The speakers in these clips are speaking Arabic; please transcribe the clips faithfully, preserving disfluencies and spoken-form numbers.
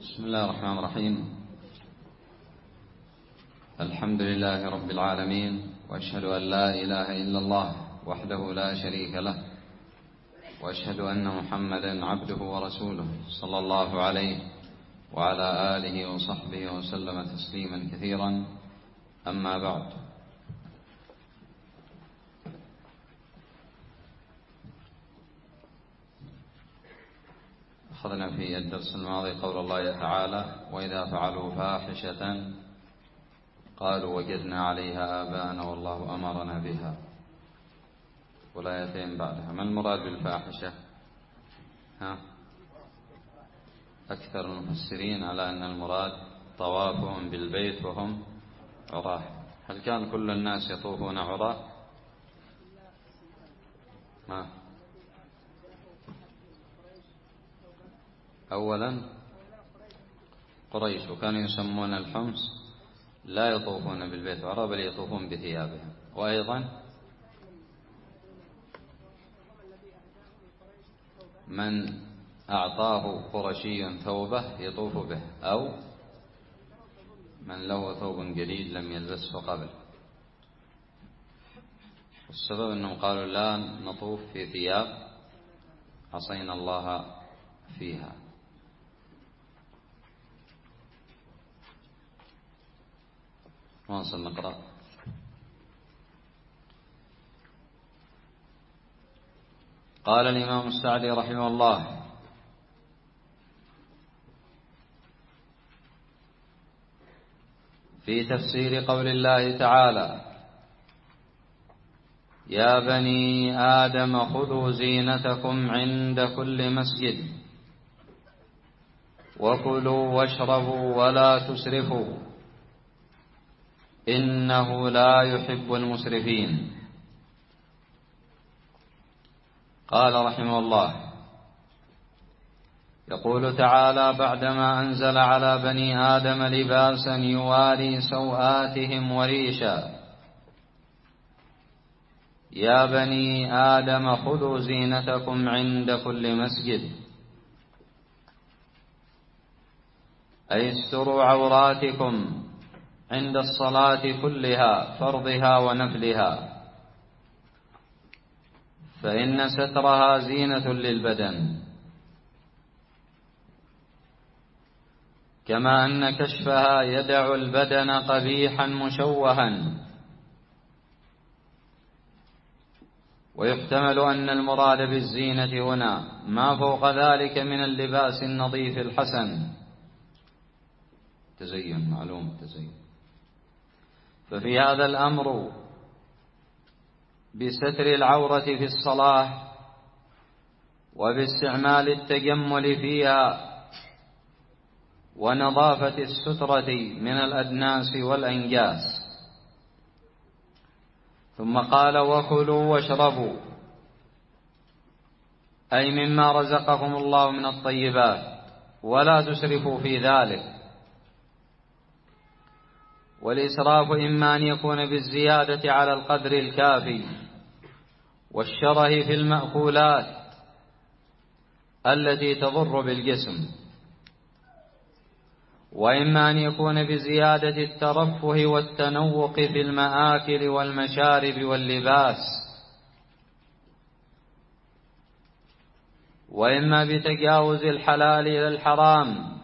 بسم الله الرحمن الرحيم. الحمد لله رب العالمين، وأشهد أن لا إله إلا الله وحده لا شريك له، وأشهد أن محمدا عبده ورسوله صلى الله عليه وعلى آله وصحبه وسلم تسليما كثيرا. أما بعد، أخذنا في الدرس الماضي قول الله تعالى: وإذا فعلوا فاحشة قالوا وجدنا عليها آباءنا والله أمرنا بها. والآيتين بعدها. ما المراد بالفاحشة؟ ها؟ أكثر المفسرين على أن المراد طوافهم بالبيت وهم عراة. هل كان كل الناس يطوفون عراة؟ ما أولا قريش، وكانوا يسمون الحمص لا يطوفون بالبيت عراة بل يطوفون بثيابهم. وأيضا من أعطاه قرشي ثوبه يطوف به، أو من له ثوب جديد لم يلبسه قبل. والسبب أنهم قالوا لا نطوف في ثياب عصينا الله فيها. نواصل نقرأ. قال الإمام السعدي رحمه الله: في تفسير قول الله تعالى: يا بني آدم خذوا زينتكم عند كل مسجد وكلوا واشربوا ولا تسرفوا إنه لا يحب المسرفين. قال رحمه الله: يقول تعالى بعدما أنزل على بني آدم لباسا يواري سوآتهم وريشا: يا بني آدم خذوا زينتكم عند كل مسجد، أي استروا عوراتكم عند الصلاة كلها فرضها ونفلها، فإن سترها زينة للبدن، كما أن كشفها يدع البدن قبيحا مشوها. ويحتمل أن المراد بالزينة هنا ما فوق ذلك من اللباس النظيف الحسن، تزين، معلوم تزين. ففي هذا الأمر بستر العورة في الصلاة وباستعمال التجمل فيها ونظافة السترة من الأدناس والأنجاس. ثم قال: وكلوا واشربوا، أي مما رزقكم الله من الطيبات، ولا تسرفوا في ذلك. والإسراف إما أن يكون بالزيادة على القدر الكافي والشره في المأكولات التي تضر بالجسم، وإما أن يكون بزيادة الترفه والتنوق في المآكل والمشارب واللباس، وإما بتجاوز الحلال إلى الحرام.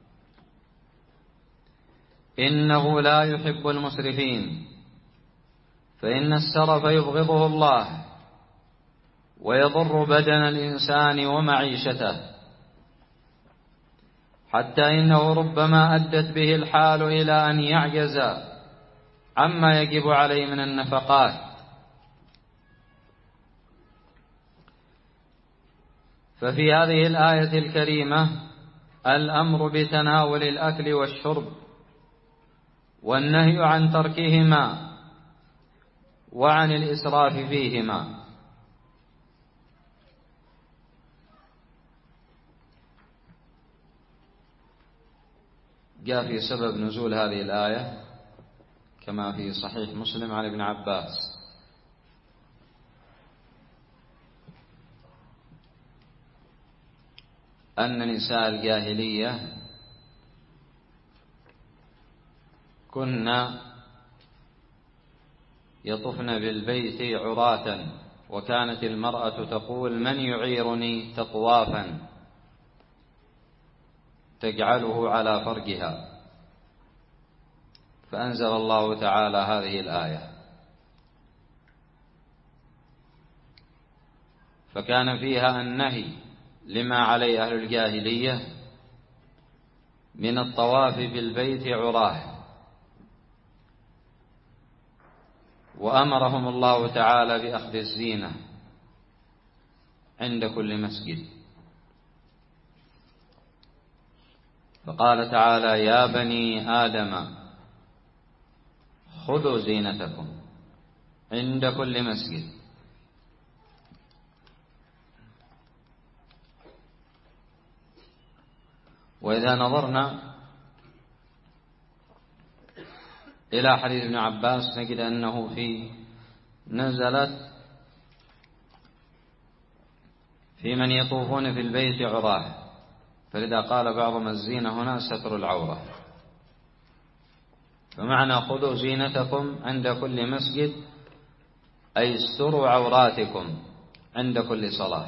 إنه لا يحب المسرفين، فإن السرف يبغضه الله ويضر بدن الإنسان ومعيشته، حتى إنه ربما أدت به الحال إلى أن يعجز عما يجب عليه من النفقات. ففي هذه الآية الكريمة الأمر بتناول الأكل والشرب، والنهي عن تركهما وعن الإسراف فيهما. جاء في سبب نزول هذه الآية كما في صحيح مسلم عن ابن عباس أن نساء الجاهلية كنا يطفن بالبيت عراة، وكانت المرأة تقول: من يعيرني تطوافا تجعله على فرجها، فأنزل الله تعالى هذه الآية. فكان فيها النهي لما عليه أهل الجاهلية من الطواف بالبيت عراه، وأمرهم الله تعالى بأخذ الزينة عند كل مسجد، فقال تعالى: يا بني آدم خذوا زينتكم عند كل مسجد. وإذا نظرنا إلى حديث ابن عباس نجد أنه في نزلت في من يطوفون في البيت عراه، فلذا قال بعضهم: الزينة هنا ستر العورة. فمعنى خذوا زينتكم عند كل مسجد أي استروا عوراتكم عند كل صلاة.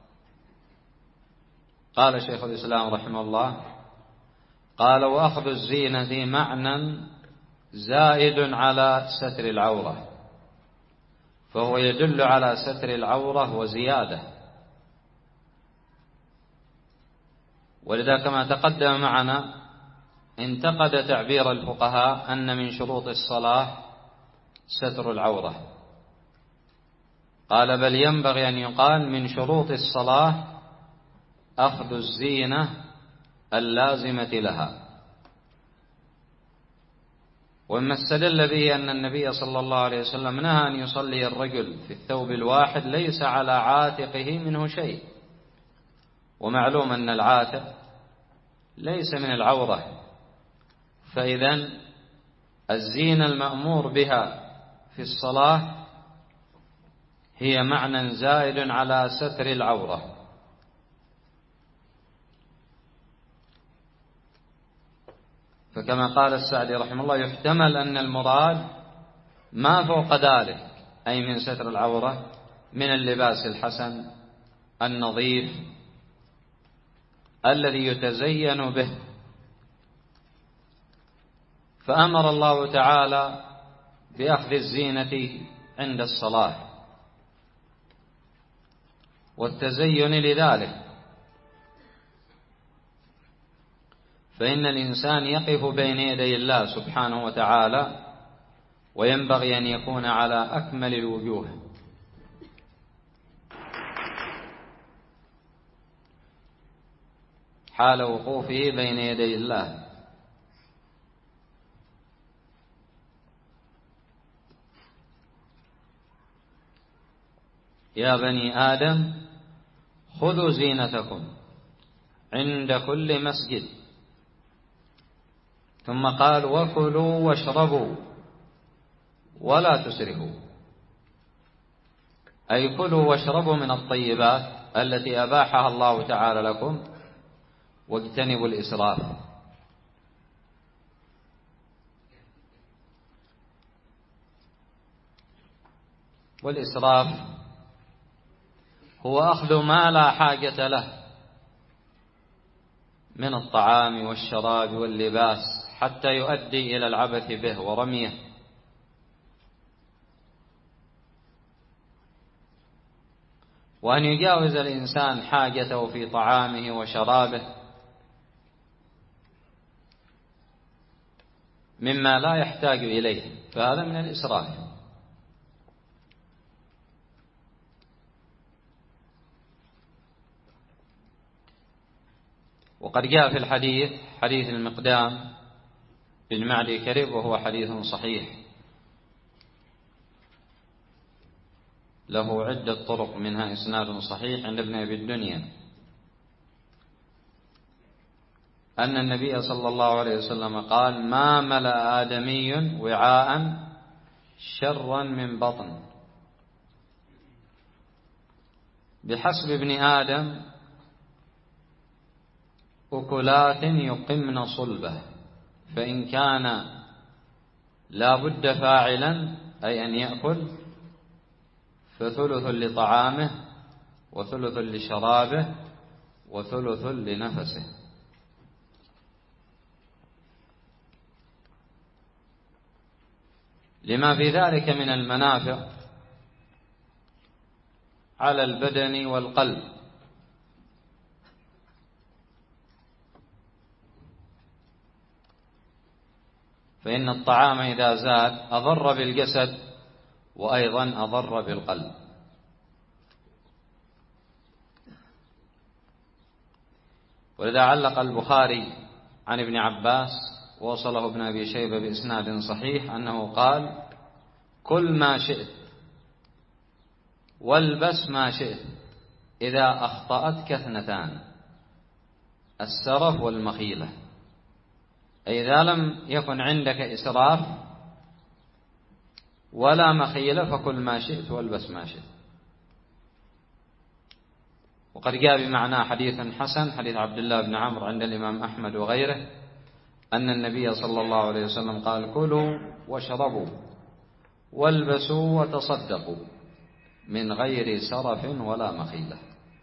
قال شيخ الإسلام رحمه الله: قال: وأخذ الزينة معنى زائد على ستر العورة، فهو يدل على ستر العورة وزيادة. ولذا كما تقدم معنا انتقد تعبير الفقهاء أن من شروط الصلاة ستر العورة، قال: بل ينبغي أن يقال من شروط الصلاة أخذ الزينة اللازمة لها. ومما استدل به أن النبي صلى الله عليه وسلم نهى أن يصلي الرجل في الثوب الواحد ليس على عاتقه منه شيء، ومعلوم أن العاتق ليس من العورة، فإذن الزينة المأمور بها في الصلاة هي معنى زائد على ستر العورة. فكما قال السعدي رحمه الله: يحتمل أن المراد ما فوق ذلك، أي من ستر العورة، من اللباس الحسن النظيف الذي يتزين به. فأمر الله تعالى بأخذ الزينة عند الصلاة والتزين لذلك، فإن الإنسان يقف بين يدي الله سبحانه وتعالى، وينبغي أن يكون على أكمل الوجوه. حال وقوفه بين يدي الله. يا بني آدم خذوا زينتكم عند كل مسجد. ثم قال: وكلوا واشربوا ولا تسرفوا، أي كلوا واشربوا من الطيبات التي أباحها الله تعالى لكم، واجتنبوا الإسراف. والإسراف هو أخذ ما لا حاجة له من الطعام والشراب واللباس حتى يؤدي إلى العبث به ورميه. وأن يجاوز الإنسان حاجته في طعامه وشرابه مما لا يحتاج إليه، فهذا من الإسراف. وقد جاء في الحديث حديث المقدام بن معدي كرب، وهو حديث صحيح له عدة طرق منها إسناد صحيح عند ابن أبي الدنيا، أن النبي صلى الله عليه وسلم قال: ما ملأ آدمي وعاء شرا من بطن، بحسب ابن آدم أكلات يقمن صلبه، فإن كان لا بد فاعلا أي أن يأكل، فثلث لطعامه وثلث لشرابه وثلث لنفسه. لما في ذلك من المنافع على البدن والقلب. فإن الطعام إذا زاد أضر بالجسد وأيضا أضر بالقلب. ولذا علق البخاري عن ابن عباس ووصله ابن أبي شيبة بإسناد صحيح أنه قال: كل ما شئت والبس ما شئت إذا أخطأتك اثنتان، السرف والمخيلة. أي إذا لم يكن عندك إسراف ولا مخيلة فكل ما شئت والبس ما شئت. وقد جاء بمعنى حديث حسن، حديث عبد الله بن عمرو عند الإمام أحمد وغيره، أن النبي صلى الله عليه وسلم قال: كلوا واشربوا والبسوا وتصدقوا من غير سرف ولا مخيلة.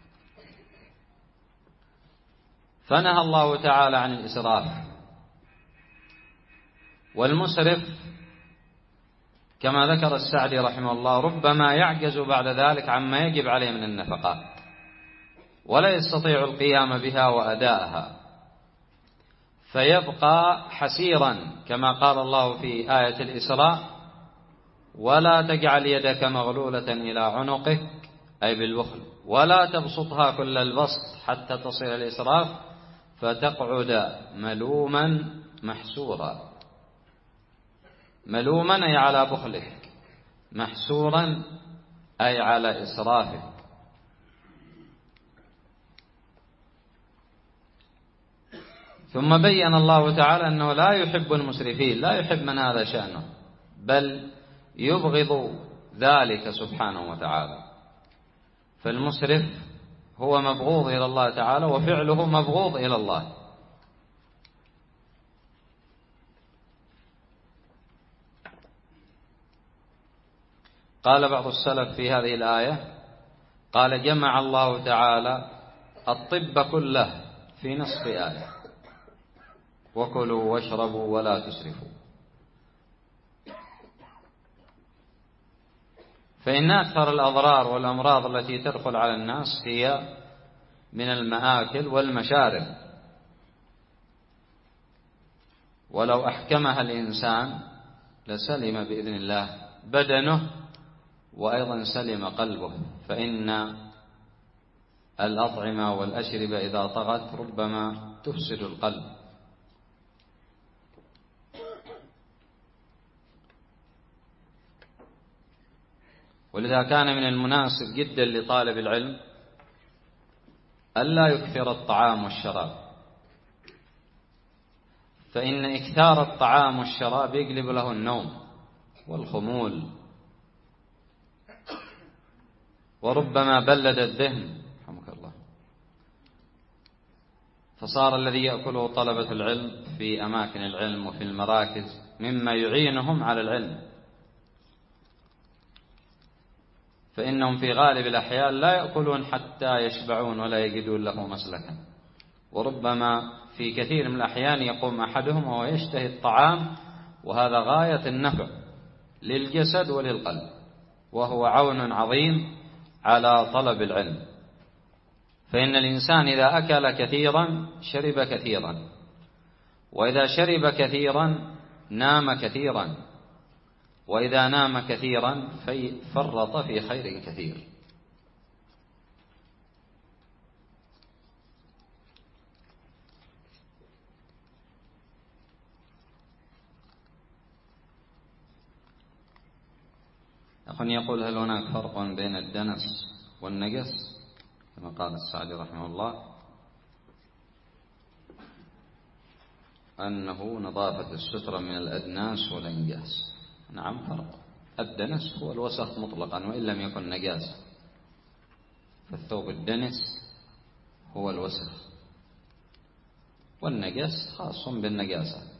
فنهى الله تعالى عن الإسراف. والمسرف كما ذكر السعدي رحمه الله ربما يعجز بعد ذلك عما يجب عليه من النفقات ولا يستطيع القيام بها وأداءها، فيبقى حسيرا كما قال الله في آية الإسراء: ولا تجعل يدك مغلولة إلى عنقك، أي بالبخل، ولا تبسطها كل البسط حتى تصل الإسراف فتقعد ملوما محسورا. ملوما أي على بخلك، محسورا أي على إسرافك. ثم بين الله تعالى أنه لا يحب المسرفين، لا يحب من هذا شأنه، بل يبغض ذلك سبحانه وتعالى. فالمسرف هو مبغوض إلى الله تعالى وفعله مبغوض إلى الله. قال بعض السلف في هذه الآية، قال: جمع الله تعالى الطب كله في نصف آية: وكلوا واشربوا ولا تسرفوا. فإن أكثر الأضرار والأمراض التي تدخل على الناس هي من المآكل والمشارب، ولو أحكمها الإنسان لسلم بإذن الله بدنه وأيضا سلم قلبه. فإن الأطعمة والأشربة إذا طغت ربما تفسد القلب. ولذا كان من المناسب جدا لطالب العلم ألا يكثر الطعام والشراب، فإن إكثار الطعام والشراب يقلب له النوم والخمول، وربما بلد الذهن رحمك الله. فصار الذي يأكله طلبة العلم في أماكن العلم وفي المراكز مما يعينهم على العلم، فإنهم في غالب الأحيان لا يأكلون حتى يشبعون ولا يجدون له مسلكا، وربما في كثير من الأحيان يقوم أحدهم وهو يشتهي الطعام، وهذا غاية النفع للجسد وللقلب، وهو عون عظيم على طلب العلم. فإن الإنسان إذا أكل كثيرا شرب كثيرا، وإذا شرب كثيرا نام كثيرا، وإذا نام كثيرا فرط في خير كثير. أخونا يقول: هل هناك فرق بين الدنس والنجس كما قال السعدي رحمه الله أنه نظافة السترة من الأدناس والأنجاس؟ نعم فرق. الدنس هو الوسخ مطلقا وإن لم يكن نجاسة، فالثوب الدنس هو الوسخ، والنجس خاص بالنجاسة.